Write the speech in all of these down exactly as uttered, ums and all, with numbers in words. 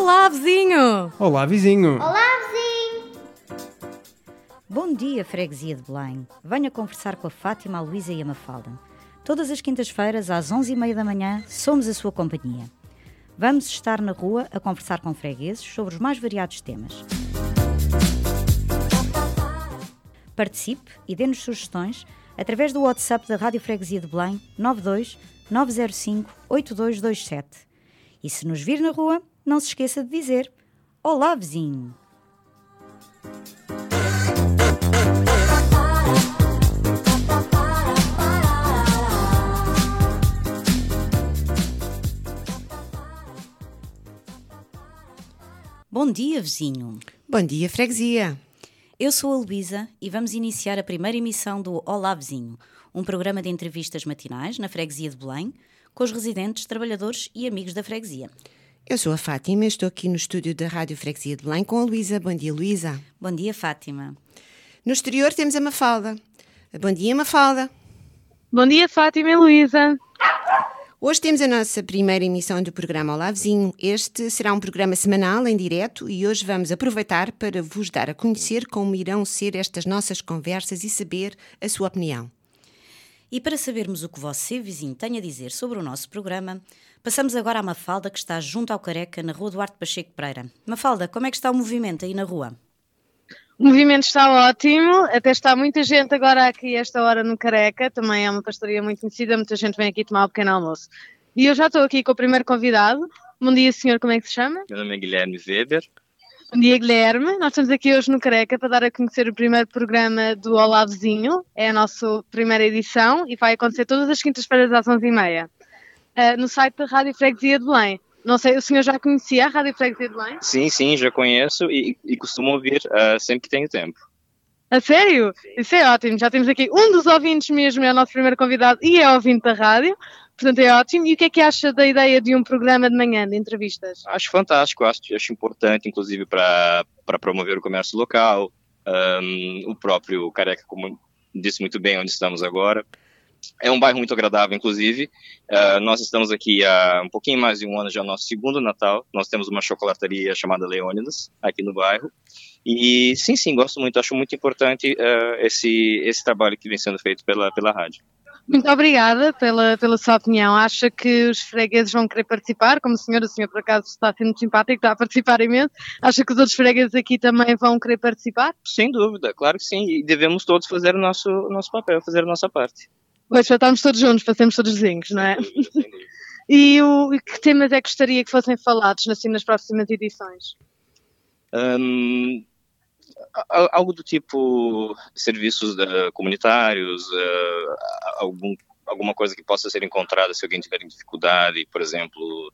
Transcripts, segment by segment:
Olá, vizinho! Olá, vizinho! Olá, vizinho! Bom dia, freguesia de Belém. Venha conversar com a Fátima, a Luísa e a Mafalda. Todas as quintas-feiras, às onze e meia da manhã, somos a sua companhia. Vamos estar na rua a conversar com fregueses sobre os mais variados temas. Participe e dê-nos sugestões através do WhatsApp da Rádio Freguesia de Belém nove dois nove zero cinco oito dois dois sete. E se nos vir na rua, não se esqueça de dizer Olá, vizinho! Bom dia, vizinho! Bom dia, freguesia! Eu sou a Luísa e vamos iniciar a primeira emissão do Olá, vizinho, um programa de entrevistas matinais na Freguesia de Belém, com os residentes, trabalhadores e amigos da freguesia. Eu sou a Fátima, estou aqui no estúdio da Rádio Freguesia de Belém com a Luísa. Bom dia, Luísa. Bom dia, Fátima. No exterior temos a Mafalda. Bom dia, Mafalda. Bom dia, Fátima e Luísa. Hoje temos a nossa primeira emissão do programa Olá, vizinho. Este será um programa semanal em direto e hoje vamos aproveitar para vos dar a conhecer como irão ser estas nossas conversas e saber a sua opinião. E para sabermos o que você, vizinho, tem a dizer sobre o nosso programa, passamos agora à Mafalda, que está junto ao Careca, na Rua Duarte Pacheco Pereira. Mafalda, como é que está o movimento aí na rua? O movimento está ótimo, até está muita gente agora aqui a esta hora no Careca, também é uma pastoria muito conhecida, muita gente vem aqui tomar um pequeno almoço. E eu já estou aqui com o primeiro convidado. Bom dia, senhor, como é que se chama? Meu nome é Guilherme Weber. Bom dia, Guilherme. Nós estamos aqui hoje no Careca para dar a conhecer o primeiro programa do Olá, vizinho. É a nossa primeira edição e vai acontecer todas as quintas-feiras às onze e meia, uh, no site da Rádio Freguesia de Belém. Não sei, o senhor já conhecia a Rádio Freguesia de Belém? Sim, sim, já conheço e, e costumo ouvir uh, sempre que tenho tempo. A sério? Isso é ótimo. Já temos aqui um dos ouvintes mesmo, é o nosso primeiro convidado e é ouvinte da rádio. Portanto, é ótimo. E o que é que acha da ideia de um programa de manhã, de entrevistas? Acho fantástico, acho, acho importante, inclusive, para para promover o comércio local, um, o próprio Careca, como disse muito bem, onde estamos agora. É um bairro muito agradável, inclusive. Uh, nós estamos aqui há um pouquinho mais de um ano, já é o nosso segundo Natal. Nós temos uma chocolataria chamada Leônidas, aqui no bairro. E sim, sim, gosto muito, acho muito importante uh, esse, esse trabalho que vem sendo feito pela, pela rádio. Muito obrigada pela, pela sua opinião. Acha que os fregueses vão querer participar? Como o senhor, o senhor por acaso está sendo muito simpático, está a participar imenso. Acha que os outros fregueses aqui também vão querer participar? Sem dúvida, claro que sim. E devemos todos fazer o nosso, o nosso papel, fazer a nossa parte. Pois, para estarmos todos juntos, para sermos todos vizinhos, não é? Sem dúvida, sem dúvida. E o, que temas é que gostaria que fossem falados assim, nas próximas edições? Um, algo do tipo serviços uh, comunitários, uh, algum, alguma coisa que possa ser encontrada se alguém tiver dificuldade, por exemplo,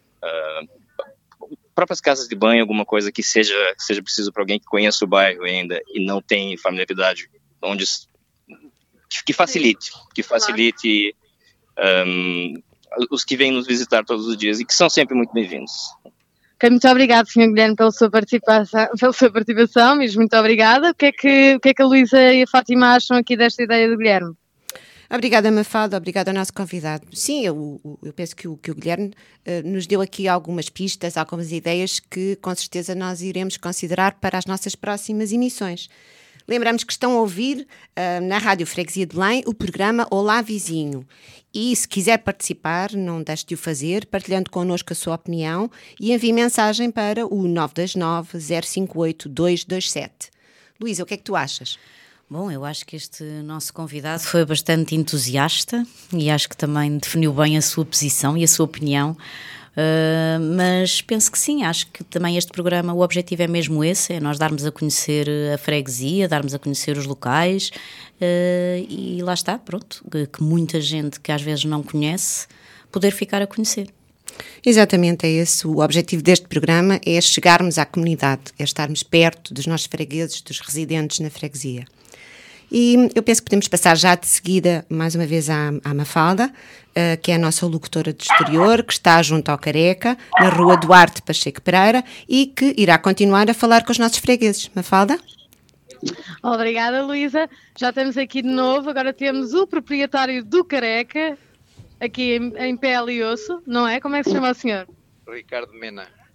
uh, próprias casas de banho, alguma coisa que seja, seja preciso para alguém que conheça o bairro ainda e não tem familiaridade, onde que facilite, que facilite um, os que vêm nos visitar todos os dias e que são sempre muito bem-vindos. Okay, muito obrigada, senhor Guilherme, pela sua participação, pela sua participação, mesmo muito obrigada. O que é que, o que é que a Luísa e a Fátima acham aqui desta ideia do Guilherme? Obrigada, Mafalda, obrigada ao nosso convidado. Sim, eu, eu penso que o, que o Guilherme uh, nos deu aqui algumas pistas, algumas ideias que com certeza nós iremos considerar para as nossas próximas emissões. Lembramos que estão a ouvir uh, na Rádio Freguesia de Belém o programa Olá, vizinho. E se quiser participar, não deixe de o fazer, partilhando connosco a sua opinião e envie mensagem para o nove dois nove zero cinco oito dois dois sete. Luísa, o que é que tu achas? Bom, eu acho que este nosso convidado foi bastante entusiasta e acho que também definiu bem a sua posição e a sua opinião. Uh, mas penso que sim, acho que também este programa, o objetivo é mesmo esse, é nós darmos a conhecer a freguesia, darmos a conhecer os locais uh, e lá está, pronto, que, que muita gente que às vezes não conhece, poder ficar a conhecer. Exatamente, é esse o objetivo deste programa, é chegarmos à comunidade, é estarmos perto dos nossos fregueses, dos residentes na freguesia. E eu penso que podemos passar já de seguida, mais uma vez, à, à Mafalda, uh, que é a nossa locutora de exterior, que está junto ao Careca, na Rua Duarte Pacheco Pereira, e que irá continuar a falar com os nossos fregueses. Mafalda? Obrigada, Luísa. Já estamos aqui de novo, agora temos o proprietário do Careca, aqui em, em pele e osso, não é? Como é que se chama o senhor? Ricardo Mena.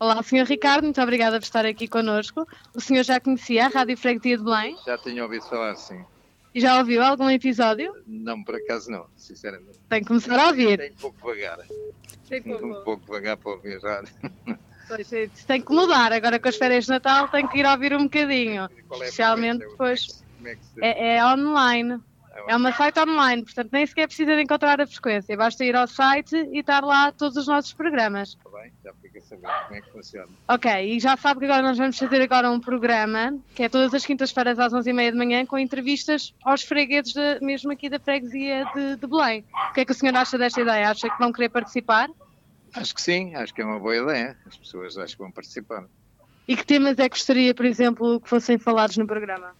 Olá, senhor Ricardo, muito obrigada por estar aqui connosco. O senhor já conhecia a Rádio Freguesia de Belém? Já tinha ouvido falar, sim. E já ouviu algum episódio? Não, por acaso não, sinceramente. Tem que começar a ouvir. Tem pouco devagar. Tem pouco. Um pouco devagar para ouvir rádio. Pois, tem que mudar, agora com as férias de Natal tem que ir ouvir um bocadinho. Qual é a Especialmente frequência? depois. Como é que se... É, é online. É uma site online, portanto nem sequer precisa de encontrar a frequência. Basta ir ao site e estar lá todos os nossos programas. Está bem, já fica a saber como é que funciona. Ok, e já sabe que agora nós vamos fazer agora um programa, que é todas as quintas-feiras às onze e meia da manhã, com entrevistas aos fregueses, de, mesmo aqui da freguesia de, de Belém. O que é que o senhor acha desta ideia? Acha que vão querer participar? Acho que sim, acho que é uma boa ideia. As pessoas acho que vão participar. E que temas é que gostaria, por exemplo, que fossem falados no programa?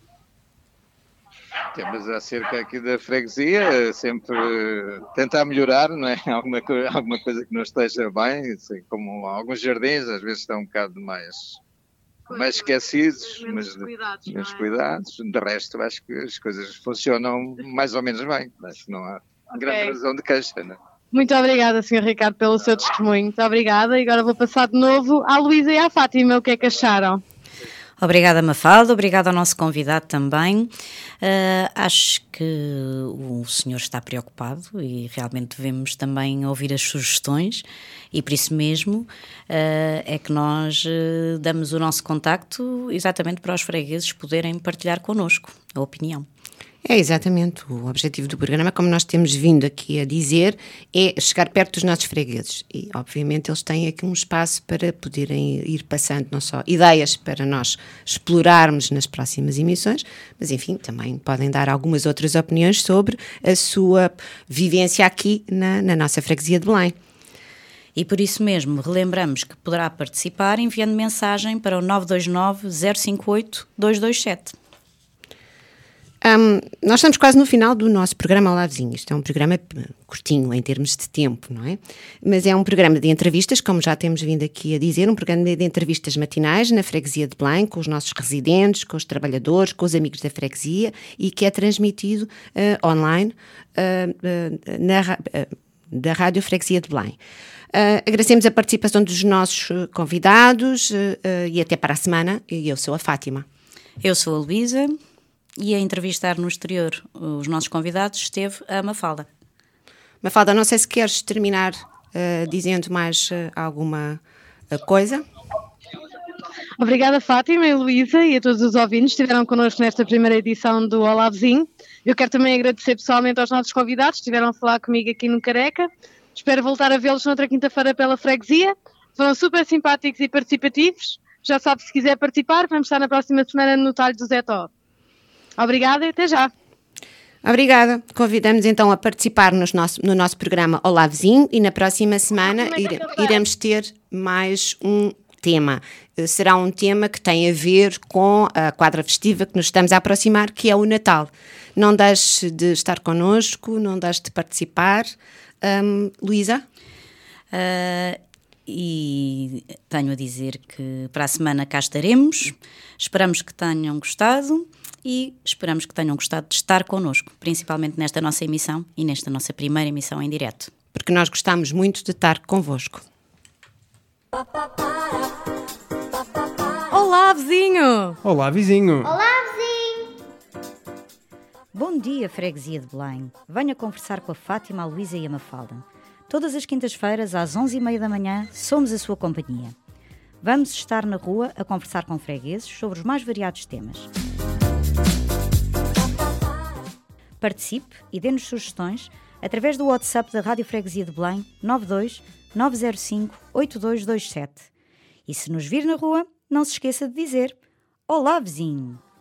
Temos acerca aqui da freguesia, sempre tentar melhorar, não é? Alguma, co- alguma coisa que não esteja bem, assim, como alguns jardins às vezes estão um bocado mais, mais esquecidos, mas cuidados, não menos é? cuidados. De resto, acho que as coisas funcionam mais ou menos bem. Acho que não há grande razão de queixa, não é? Muito obrigada, senhor Ricardo, pelo seu testemunho. Muito obrigada. E agora vou passar de novo à Luísa e à Fátima. O que é que acharam? Obrigada, Mafalda, obrigada ao nosso convidado também. Uh, acho que o senhor está preocupado e realmente devemos também ouvir as sugestões e por isso mesmo uh, é que nós uh, damos o nosso contacto exatamente para os fregueses poderem partilhar connosco a opinião. É exatamente o objetivo do programa, como nós temos vindo aqui a dizer, é chegar perto dos nossos fregueses e obviamente eles têm aqui um espaço para poderem ir passando não só ideias para nós explorarmos nas próximas emissões, mas enfim, também podem dar algumas outras opiniões sobre a sua vivência aqui na, na nossa freguesia de Belém. E por isso mesmo relembramos que poderá participar enviando mensagem para o nove dois nove, zero cinco oito, dois dois sete. Um, nós estamos quase no final do nosso programa Olá Vizinho. Isto é um programa curtinho em termos de tempo, não é? Mas é um programa de entrevistas, como já temos vindo aqui a dizer, um programa de entrevistas matinais na freguesia de Belém, com os nossos residentes, com os trabalhadores, com os amigos da freguesia e que é transmitido uh, online uh, uh, na, uh, da Rádio Freguesia de Belém. Uh, agradecemos a participação dos nossos convidados uh, uh, e até para a semana. E eu sou a Fátima. Eu sou a Luísa. E a entrevistar no exterior os nossos convidados esteve a Mafalda. Mafalda, não sei se queres terminar uh, dizendo mais uh, alguma uh, coisa. Obrigada, Fátima e Luísa, e a todos os ouvintes que estiveram connosco nesta primeira edição do Olá Vizinho. Eu quero também agradecer pessoalmente aos nossos convidados que estiveram a falar comigo aqui no Careca. Espero voltar a vê-los noutra quinta-feira pela freguesia. Foram super simpáticos e participativos. Já sabe, se quiser participar, vamos estar na próxima semana no Talho do Zé Tó. Obrigada e até já. Obrigada. Convidamos então a participar nos nosso, no nosso programa Olá Vizinho e na próxima semana ire, iremos ter mais um tema. Será um tema que tem a ver com a quadra festiva que nos estamos a aproximar, que é o Natal. Não deixe de estar connosco, não deixe de participar. Um, Luísa? Uh, e tenho a dizer que para a semana cá estaremos. Esperamos que tenham gostado. E esperamos que tenham gostado de estar connosco, principalmente nesta nossa emissão e nesta nossa primeira emissão em direto. Porque nós gostamos muito de estar convosco. Olá, vizinho! Olá, vizinho! Olá, vizinho! Bom dia, freguesia de Belém. Venha conversar com a Fátima, a Luísa e a Mafalda. Todas as quintas-feiras, às onze e meia da manhã, somos a sua companhia. Vamos estar na rua a conversar com fregueses sobre os mais variados temas. Participe e dê-nos sugestões através do WhatsApp da Rádio Freguesia de Belém nove dois nove zero cinco oito dois dois sete. E se nos vir na rua, não se esqueça de dizer Olá, vizinho!